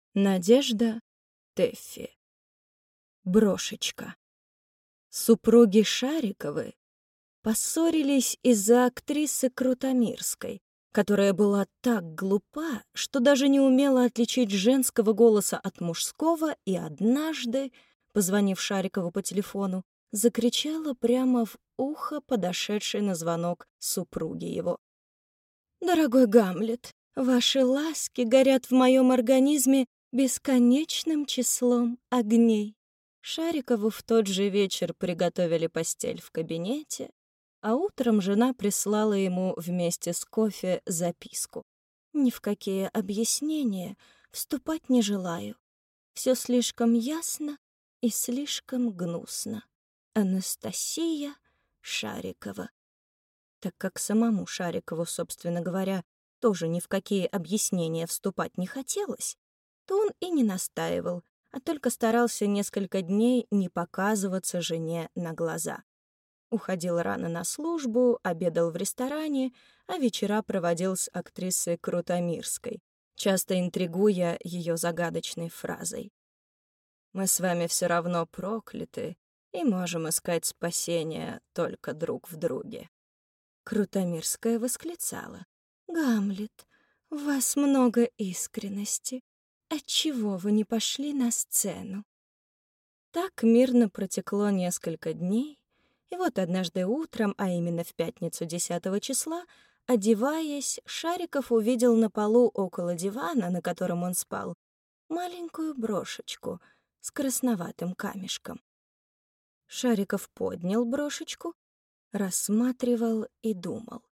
Надежда Тэффи. Брошечка. Супруги Шариковы поссорились из-за актрисы Крутомирской, которая была так глупа, что даже не умела отличить женского голоса от мужского, и однажды, позвонив Шарикову по телефону, закричала прямо в ухо подошедшей на звонок супруги его. «Дорогой Гамлет, ваши ласки горят в моем организме бесконечным числом огней». Шарикову в тот же вечер приготовили постель в кабинете, а утром жена прислала ему вместе с кофе записку. «Ни в какие объяснения вступать не желаю. Все слишком ясно и слишком гнусно. Анастасия Шарикова». Так как самому Шарикову, собственно говоря, тоже ни в какие объяснения вступать не хотелось, то он и не настаивал, а только старался несколько дней не показываться жене на глаза. Уходил рано на службу, обедал в ресторане, а вечера проводил с актрисой Крутомирской, часто интригуя ее загадочной фразой: «Мы с вами все равно прокляты и можем искать спасения только друг в друге». Крутомирская восклицала: «Гамлет, в вас много искренности. Отчего вы не пошли на сцену?» Так мирно протекло несколько дней, и вот однажды утром, а именно в пятницу 10 числа, одеваясь, Шариков увидел на полу около дивана, на котором он спал, маленькую брошечку с красноватым камешком. Шариков поднял брошечку, рассматривал и думал.